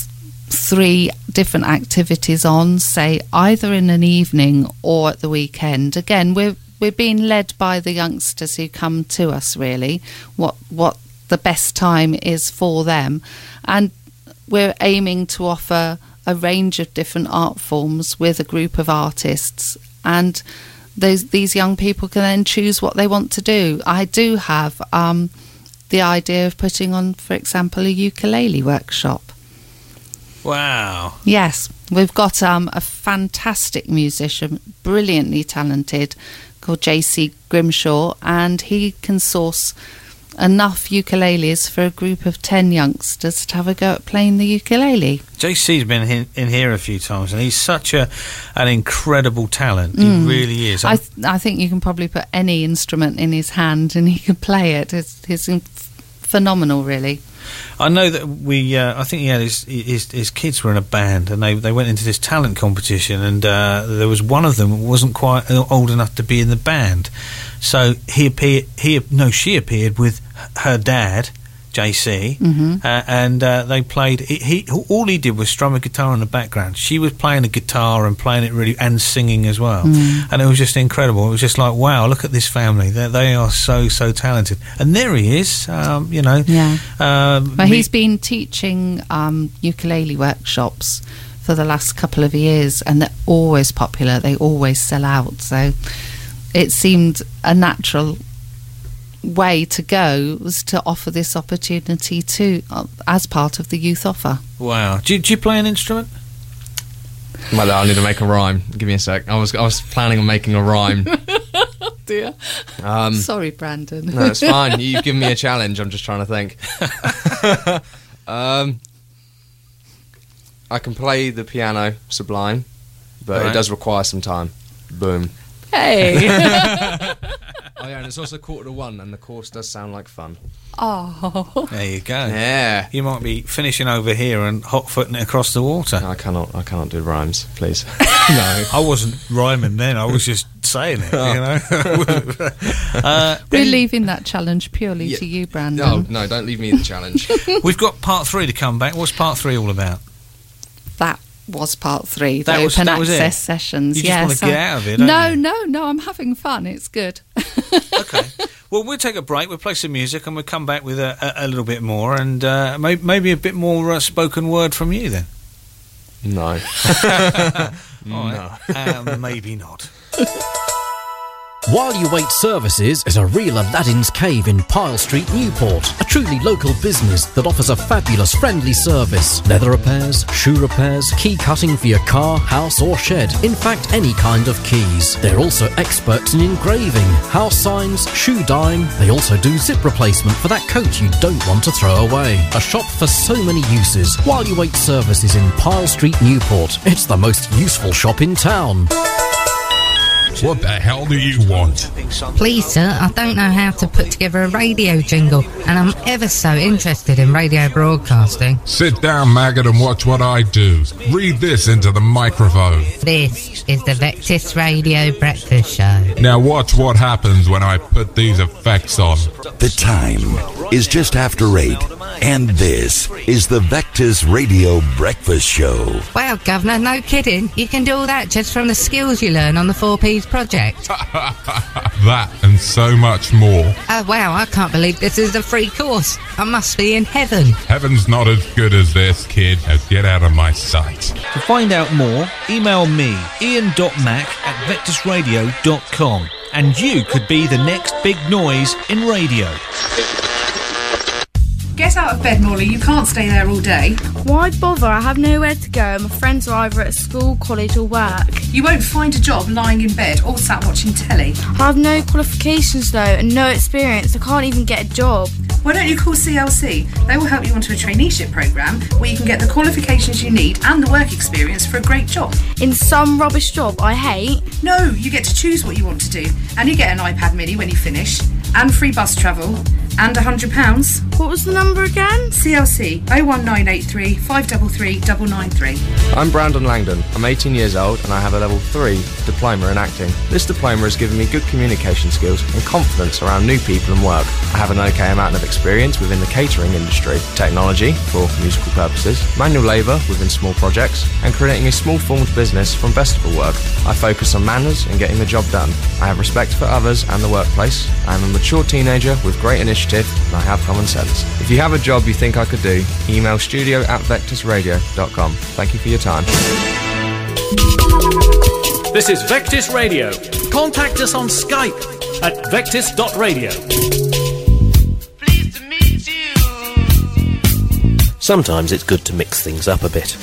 S4: three different activities on, say either in an evening or at the weekend. Again, we're we're being led by the youngsters who come to us, really, what what the best time is for them. And we're aiming to offer a range of different art forms with a group of artists, and those these young people can then choose what they want to do. I do have um, the idea of putting on, for example, a ukulele workshop.
S2: Wow.
S4: Yes, we've got um, a fantastic musician, brilliantly talented, called J C Grimshaw, and he can source enough ukuleles for a group of ten youngsters to have a go at playing the ukulele.
S2: J C's been in, in here a few times, and he's such a an incredible talent.
S4: Mm.
S2: He really is.
S4: I th- I think you can probably put any instrument in his hand and he can play it. It's, it's phenomenal, really.
S2: I know that we. Uh, I think he had his, his his kids were in a band, and they they went into this talent competition, and uh, there was one of them who wasn't quite old enough to be in the band, so he appeared. He no, she appeared with her dad, J C,
S4: mm-hmm.
S2: uh, and uh, they played. He, he all he did was strum a guitar in the background. She was playing the guitar and playing it really, and singing as well.
S4: Mm.
S2: And it was just incredible. It was just like, wow, look at this family. They they are so so talented. And there he is. Um, you know,
S4: yeah.
S2: Um,
S4: well,
S2: me-
S4: he's been teaching um, ukulele workshops for the last couple of years, and they're always popular. They always sell out. So it seemed a natural way to go was to offer this opportunity too, uh, as part of the youth offer.
S2: Wow. Do you, do you play an instrument?
S3: Well, I need to make a rhyme. Give me a sec. I was I was planning on making a rhyme.
S4: Oh dear.
S3: Um,
S4: Sorry, Brandon.
S3: No, it's fine. You've given me a challenge. I'm just trying to think. um, I can play the piano sublime, but
S2: Right.
S3: it does require some time. Boom.
S4: Hey.
S3: Oh yeah, and it's also quarter to one, and the course does sound like fun.
S4: Oh.
S2: There you go.
S3: Yeah.
S2: You might be finishing over here and hot-footing it across the water.
S3: I cannot. I cannot do rhymes, please.
S2: No, I wasn't rhyming then. I was just saying it. You know. uh,
S4: We're leaving that challenge purely
S3: Yeah.
S4: to you, Brandon.
S3: No, no, don't leave me the challenge.
S2: We've got part three to come back. What's part three all about?
S4: That was part three, the
S2: That was-
S4: open
S2: that was it?
S4: access sessions.
S2: You just
S4: yes,
S2: wanna get
S4: I-
S2: out of it, don't
S4: No,
S2: you?
S4: no, no, I'm having fun. It's good.
S2: Okay. Well, we'll take a break. We'll play some music, and we'll come back with a, a, a little bit more, and uh, may, maybe a bit more uh, spoken word from you then.
S3: No.
S2: All right. uh, maybe not.
S5: While You Wait Services is a real Aladdin's Cave in Pyle Street, Newport. A truly local business that offers a fabulous friendly service. Leather repairs, shoe repairs, key cutting for your car, house or shed. In fact, any kind of keys. They're also experts in engraving, house signs, shoe dyeing. They also do zip replacement for that coat you don't want to throw away. A shop for so many uses. While You Wait Services in Pyle Street, Newport. It's the most useful shop in town.
S12: What the hell do you want?
S13: Please, sir, I don't know how to put together a radio jingle, and I'm ever so interested in radio broadcasting.
S12: Sit down, maggot, and watch what I do. Read this into the microphone.
S13: This is the Vectis Radio Breakfast Show.
S12: Now watch what happens when I put these effects on.
S14: The time is just after eight, and this is the Vectis Radio Breakfast Show.
S13: Well, Governor, no kidding. You can do all that just from the skills you learn on the four Ps project.
S12: That and so much more.
S13: Oh, wow, I can't believe this is a free course. I must be in heaven.
S12: Heaven's not as good as this, kid. Now get out of my sight.
S2: To find out more, email me, ian dot mac at vectis radio dot com, and you could be the next big noise in radio.
S15: Get out of bed, Morley. You can't stay there all day.
S9: Why bother? I have nowhere to go. My friends are either at school, college or work.
S15: You won't find a job lying in bed or sat watching telly.
S9: I have no qualifications though and no experience. I can't even get a job.
S15: Why don't you call C L C? They will help you onto a traineeship programme where you can get the qualifications you need and the work experience for a great job.
S9: In some rubbish job I hate?
S15: No, you get to choose what you want to do, and you get an iPad mini when you finish, and free bus travel, and one hundred pounds.
S16: What was the number again?
S15: C L C oh one nine eight three, five three three, nine nine three.
S3: I'm Brandon Langdon. I'm eighteen years old and I have a level three diploma in acting. This diploma has given me good communication skills and confidence around new people and work. I have an okay amount of experience within the catering industry, technology for musical purposes, manual labour within small projects, and creating a small formed business from festival work. I focus on manners and getting the job done. I have respect for others and the workplace. I am a mature teenager with great initiative and I have common sense. If you have a job you think I could do, email studio at vectis radio dot com. Thank you for your time.
S11: This is Vectis Radio. Contact us on Skype at vectis dot radio.
S17: Sometimes it's good to mix things up a bit.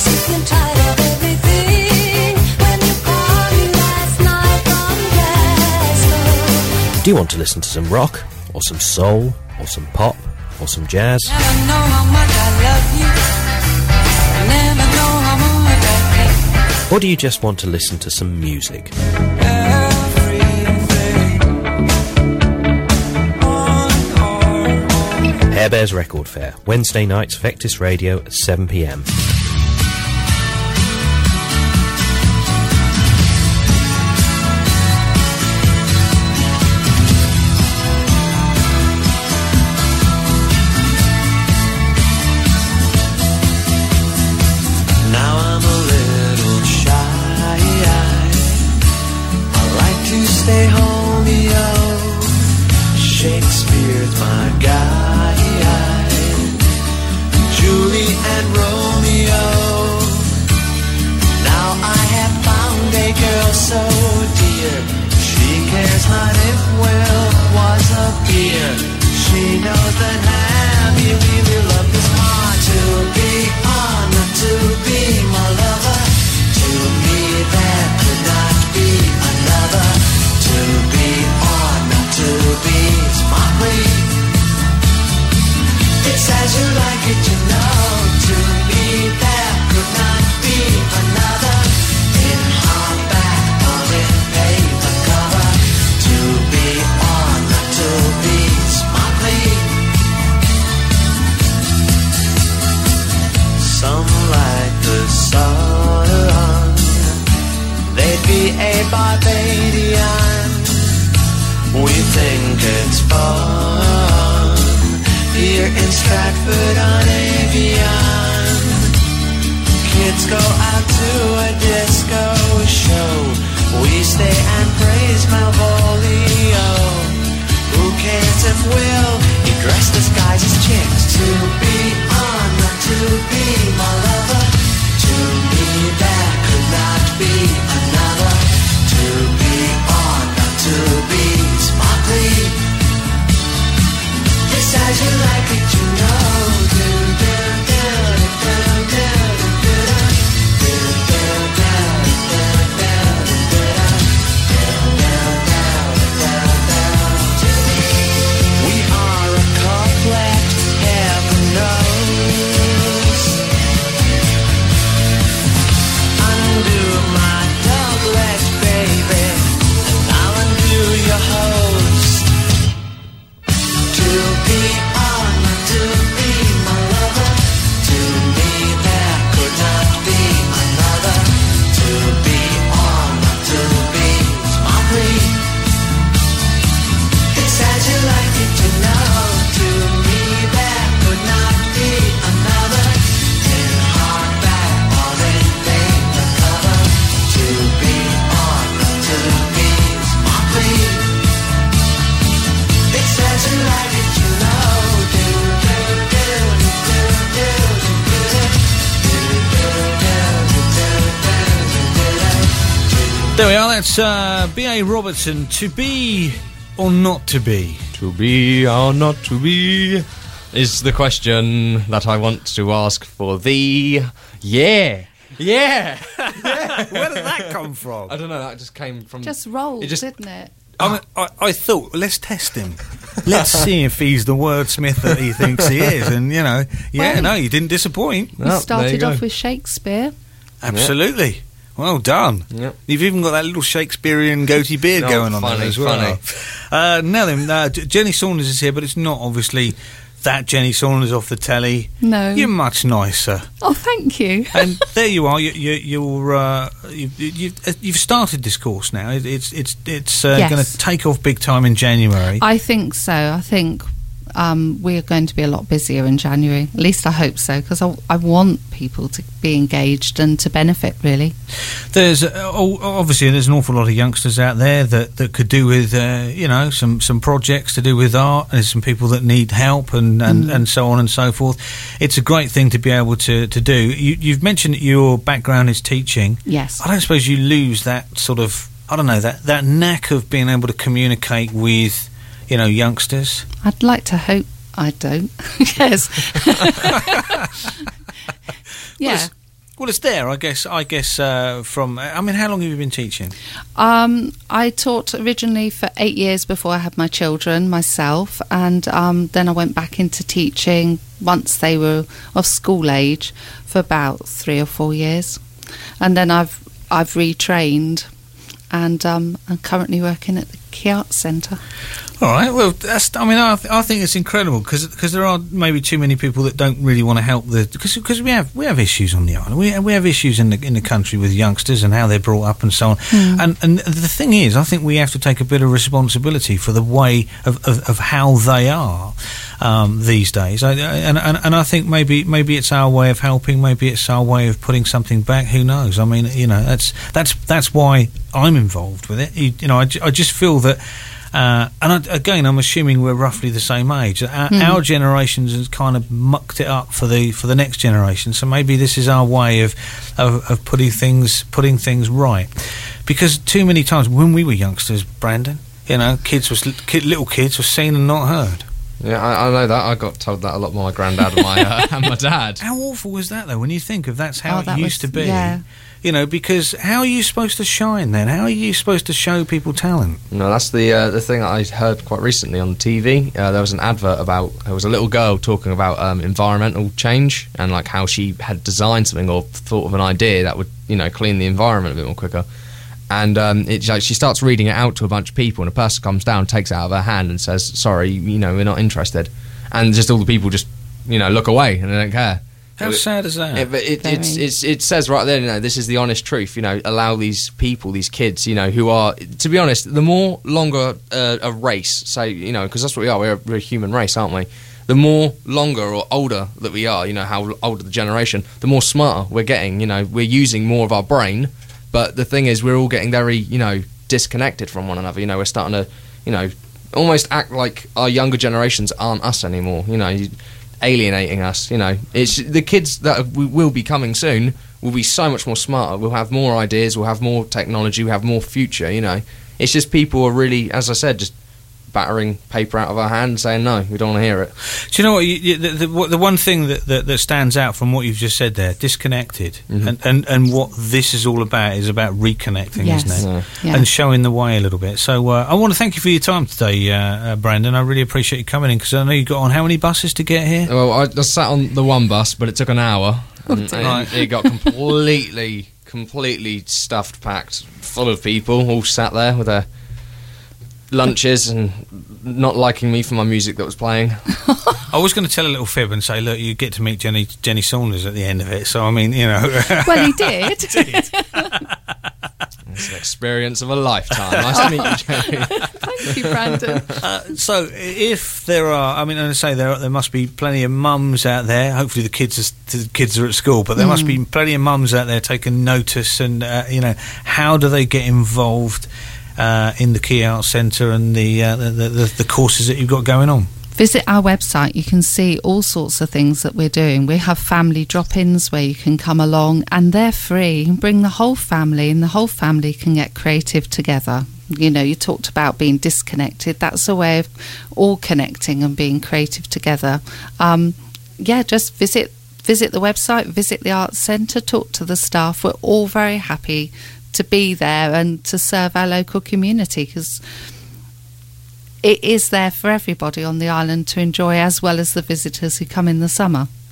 S17: Do you want to listen to some rock, or some soul, or some pop, or some jazz? Or do you just want to listen to some music? Harebears Record Fair, Wednesday nights, Vectis Radio at seven p m.
S1: Stay home, yo. Shakespeare's my guy. Julie and Romeo. Now I have found a girl so dear. She cares not if Will was a beer. She knows that Hammy really loved this heart. To be or not to be my lover. To me there could not be another. To be or not to be is my plea. It's as you like it, you know. To me there could not be another. In hardback or in paper cover. To be or not to be is my plea. Some like the sun. They'd be a Barbadian. We think it's fun here in Stratford-on-Avon. Kids go out to a disco show. We stay and praise Malvolio. Who cares if Will he dressed as guys as chicks? To be or not to be my lover. To me there could not be another. To be or not to be is my plea. It's as you like it, you know. Do, do, do, do, do, do, do, do, we are a couplet, heaven knows. Undo my doublet, baby, and I'll undo your host. To be or not to be my lover. To me there could not be another. To be or not to be is my plea. It's as you like it, you know. To me there could not be another. In hardback or in paper cover. To be or not to be is my plea. It's as you like it, you know. Do, do, do, do, do, do,
S2: There we are, that's uh, B A Robertson, To Be or Not To Be?
S3: To be or not to be is the question that I want to ask for thee. Yeah. Yeah.
S2: Where did that come from?
S3: I don't know, that just came from...
S4: Just rolled,
S3: It just-
S4: didn't it?
S2: I, mean, I, I thought, let's test him. Let's see if he's the wordsmith that he thinks he is. And, you know, yeah,
S4: Well,
S2: no, you didn't disappoint.
S4: We started off with Shakespeare.
S2: Absolutely. Well done.
S3: Yep.
S2: You've even got that little Shakespearean goatee beard
S3: Oh,
S2: going on
S3: funny,
S2: there as well. Uh, now then, uh, J- Jenny Saunders is here, but it's not obviously that Jenny Saunders off the telly.
S4: No.
S2: You're much nicer.
S4: Oh, thank you.
S2: And there you are. You, you, you're uh, you've, you've you've started this course now. It, it's it's it's uh,
S4: Yes.
S2: going to take off big time in January.
S4: I think so. I think um, we're going to be a lot busier in January. At least I hope so, because I, I want people to be engaged and to benefit, really.
S2: There's uh, oh, obviously there's an awful lot of youngsters out there that, that could do with uh, you know some, some projects to do with art. There's some people that need help and, and,
S4: Mm.
S2: and so on and so forth. It's a great thing to be able to, to do. You, you've mentioned that your background is teaching.
S4: Yes.
S2: I don't suppose you lose that sort of I don't know that, that knack of being able to communicate with you know youngsters.
S4: I'd like to hope I don't. Yes. Yeah.
S2: Well, it's, well, it's there, I guess. I guess uh, from. I mean, how long have you been teaching?
S4: Um, I taught originally for eight years before I had my children myself, and um, then I went back into teaching once they were of school age for about three or four years, and then I've I've retrained, and um, I'm currently working at the Key Arts Centre.
S2: All right. Well, that's. I mean, I, th- I think it's incredible because there are maybe too many people that don't really want to help the because we have we have issues on the island. We we have issues in the in the country with youngsters and how they're brought up and so on.
S4: Mm.
S2: And and the thing is, I think we have to take a bit of responsibility for the way of of, of how they are um, these days. I, and, and and I think maybe maybe it's our way of helping. Maybe it's our way of putting something back. Who knows? I mean, you know, that's that's that's why I'm involved with it. You, you know, I, I just feel that. Uh, and I, again, I'm assuming we're roughly the same age. Our,
S4: Mm.
S2: our generation has kind of mucked it up for the for the next generation. So maybe this is our way of of, of putting things putting things right. Because too many times when we were youngsters, Brandon, you know, kids was kid, little kids were seen and not heard.
S3: Yeah, I, I know that. I got told that a lot by my granddad and my uh, and my dad.
S2: How awful was that, though? When you think of that's how
S4: Oh,
S2: it
S4: that
S2: used
S4: was-
S2: to be.
S4: yeah.
S2: You know, because how are you supposed to shine then? How are you supposed to show people talent?
S3: No, that's the uh, the thing that I heard quite recently on the T V. Uh, there was an advert about there was a little girl talking about um, environmental change and like how she had designed something or thought of an idea that would you know clean the environment a bit more quicker. And um, it's like she starts reading it out to a bunch of people, and a person comes down, takes it out of her hand, and says, "Sorry, you know, we're not interested." And just all the people just you know look away and they don't care.
S2: How
S3: It-
S2: sad is that?
S3: It, but it, it's, it's, it says right there, you know, this is the honest truth. You know, allow these people, these kids, you know, who are, to be honest, the more longer uh, a race, say, you know, because that's what we are. We're a, we're a human race, aren't we? The more longer or older that we are, you know, how older the generation, the more smarter we're getting. You know, we're using more of our brain, but the thing is, we're all getting very, you know, disconnected from one another. You know, we're starting to, you know, almost act like our younger generations aren't us anymore. You know. You, alienating us, you know. It's the kids that we will be coming soon will be so much more smarter. We'll have more ideas. We'll have more technology. We'll have more future. You know, it's just people are really, as I said, just battering paper out of our hand, saying no, we don't want to hear it.
S2: Do you know what? You, you, the, the, the one thing that, that, that stands out from what you've just said there, disconnected,
S3: Mhm.
S2: and, and and what this is all about is about reconnecting,
S4: Yes.
S2: isn't it?
S4: Yeah.
S2: And showing the way a little bit. So uh, I want to thank you for your time today, uh, uh, Brandon. I really appreciate you coming in because I know you got on how many buses to get here?
S3: Well, I, I sat on the one bus, but it took an hour. And,
S2: dear.
S3: and it got completely, completely stuffed, packed, full of people, all sat there with their lunches and not liking me for my music that was playing.
S2: I was going to tell a little fib and say, look, you get to meet Jenny Jenny Saunders at the end of it. So I mean, you know.
S4: Well, he did.
S3: It's an experience of a lifetime. Nice to meet you, Jenny.
S4: Thank you, Brandon.
S2: Uh, so, if there are, I mean, I say there are, there must be plenty of mums out there. Hopefully, the kids are, the kids are at school, but there
S4: Mm.
S2: must be plenty of mums out there taking notice. And uh, you know, how do they get involved uh, in the Key Arts Centre and the, uh, the, the the courses that you've got going on?
S4: Visit our website. You can see all sorts of things that we're doing. We have family drop-ins where you can come along and they're free. You can bring the whole family and the whole family can get creative together. You know, you talked about being disconnected. That's a way of all connecting and being creative together. Um, yeah, just visit visit the website, visit the Arts Centre, talk to the staff. We're all very happy to be there and to serve our local community because it is there for everybody on the island to enjoy, as well as the visitors who come in the summer.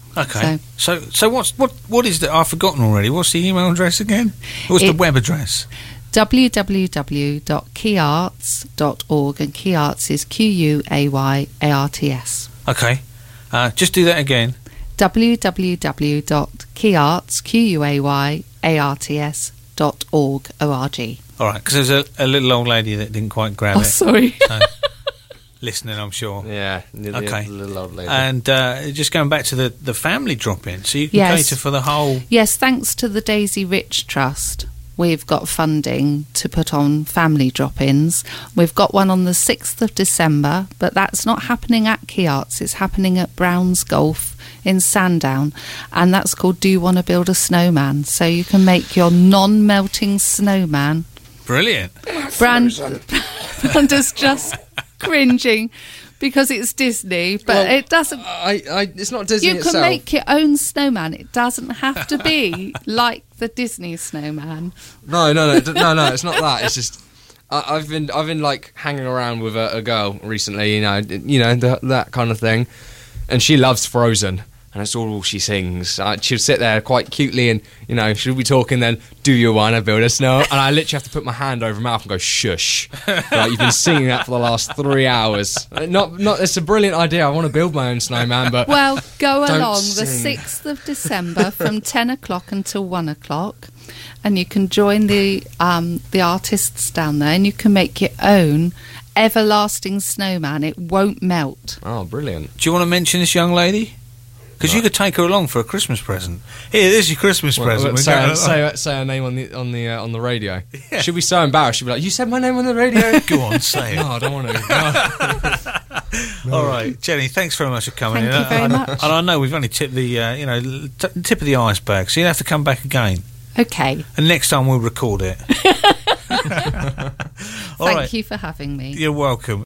S2: Okay. So, so, so what's what? What is the? I've forgotten already. What's the email address again? What's
S4: It-
S2: the web address?
S4: w w w dot key arts dot org, and Key Arts is Q U A Y A R T S.
S2: Okay. Uh, just do that again.
S4: w w w dot key arts Q U A Y A R T S dot org O R G.
S2: All right, because there's a, a little old lady that didn't quite grab
S4: Oh,
S2: it.
S4: sorry.
S2: So, listening, I'm sure.
S3: Yeah. the- the
S2: Okay.
S3: Little old lady.
S2: And uh, just going back to the, the family drop-in, so you can
S4: Yes.
S2: cater for the whole...
S4: Yes, thanks to the Daisy Rich Trust, we've got funding to put on family drop-ins. We've got one on the sixth of December, but that's not happening at Key Arts. It's happening at Brown's Golf in Sandown, and that's called Do You Want to Build a Snowman? So you can make your non-melting snowman.
S2: Brilliant.
S4: Brand, Branda's just cringing because it's Disney, but
S3: Well,
S4: it doesn't...
S3: I, I, it's not Disney
S4: You can
S3: itself.
S4: make your own snowman. It doesn't have to be like the Disney snowman.
S3: No, no, no, d- no, no. It's not that. It's just I, I've been, I've been like hanging around with a, a girl recently. You know, d- you know the, that kind of thing, and she loves Frozen, and it's all she sings. Uh, she'll sit there quite cutely, and you know, she'll be talking. Then, do you want to build a snow? And I literally have to put my hand over her mouth and go, shush. Like, you've been singing that for the last three hours. Uh, Not, not. It's a brilliant idea. I want to build my own snowman, but
S4: Well, go
S3: Don't
S4: along
S3: sing.
S4: the sixth of December from ten o'clock until one o'clock, and you can join the um, the artists down there, and you can make your own everlasting snowman. It won't melt.
S3: Oh, brilliant.
S2: Do you want to mention this young lady? Because you could take her along for a Christmas present. Here, there's your Christmas
S3: Well,
S2: present.
S3: well,
S2: We're
S3: say,
S2: going-
S3: say, say her name on the on the uh, on the radio. She'll be so embarrassed. She'll be like, "You said my name on the radio."
S2: Go on, say it.
S3: No, I don't want to.
S2: All right, Jenny, thanks very much for coming
S4: Thank
S2: in.
S4: you very
S2: and,
S4: much.
S2: And I know we've only tipped the, uh, you know, t- tip of the iceberg, so you'll have to come back again.
S4: Okay.
S2: And next time we'll record it. All
S4: Thank
S2: right.
S4: you for having me.
S2: You're welcome.